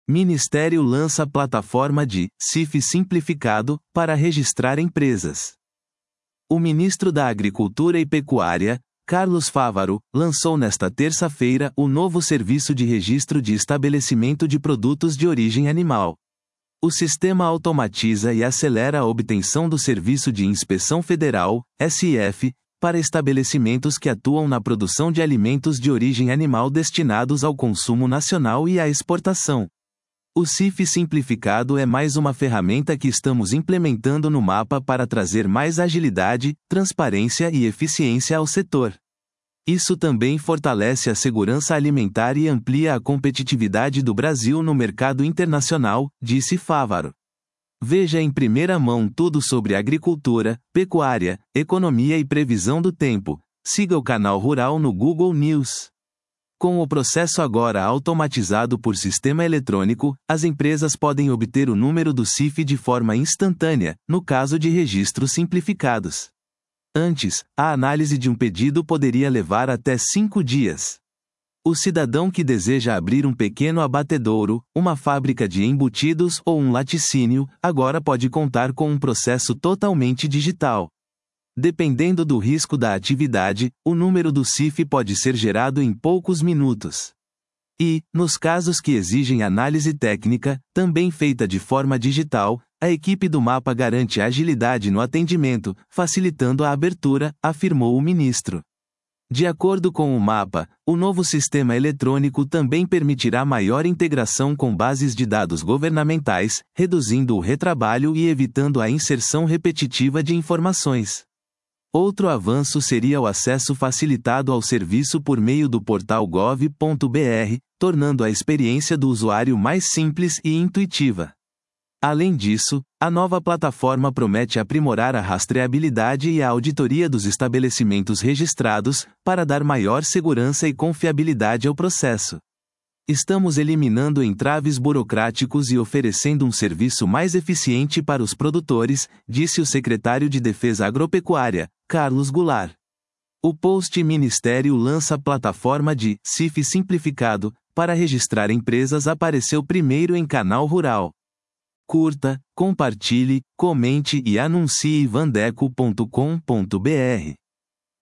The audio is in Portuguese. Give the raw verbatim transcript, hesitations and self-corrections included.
Ministério lança plataforma de C I F simplificado para registrar empresas. O ministro da Agricultura e Pecuária, Carlos Fávaro, lançou nesta terça-feira o novo Serviço de Registro de Estabelecimento de Produtos de Origem Animal. O sistema automatiza e acelera a obtenção do Serviço de Inspeção Federal, S I F, para estabelecimentos que atuam na produção de alimentos de origem animal destinados ao consumo nacional e à exportação. O C I F simplificado é mais uma ferramenta que estamos implementando no mapa para trazer mais agilidade, transparência e eficiência ao setor. Isso também fortalece a segurança alimentar e amplia a competitividade do Brasil no mercado internacional, disse Fávaro. Veja em primeira mão tudo sobre agricultura, pecuária, economia e previsão do tempo. Siga o canal Rural no Google News. Com o processo agora automatizado por sistema eletrônico, as empresas podem obter o número do C I F de forma instantânea, no caso de registros simplificados. Antes, a análise de um pedido poderia levar até cinco dias. O cidadão que deseja abrir um pequeno abatedouro, uma fábrica de embutidos ou um laticínio, agora pode contar com um processo totalmente digital. Dependendo do risco da atividade, o número do C I F pode ser gerado em poucos minutos. E, nos casos que exigem análise técnica, também feita de forma digital, a equipe do mapa garante agilidade no atendimento, facilitando a abertura, afirmou o ministro. De acordo com o mapa, o novo sistema eletrônico também permitirá maior integração com bases de dados governamentais, reduzindo o retrabalho e evitando a inserção repetitiva de informações. Outro avanço seria o acesso facilitado ao serviço por meio do portal gov ponto br, tornando a experiência do usuário mais simples e intuitiva. Além disso, a nova plataforma promete aprimorar a rastreabilidade e a auditoria dos estabelecimentos registrados, para dar maior segurança e confiabilidade ao processo. Estamos eliminando entraves burocráticos e oferecendo um serviço mais eficiente para os produtores, disse o secretário de Defesa Agropecuária, Carlos Goulart. O post Ministério lança plataforma de C I F simplificado para registrar empresas apareceu primeiro em Canal Rural. Curta, compartilhe, comente e anuncie vandeco ponto com ponto br.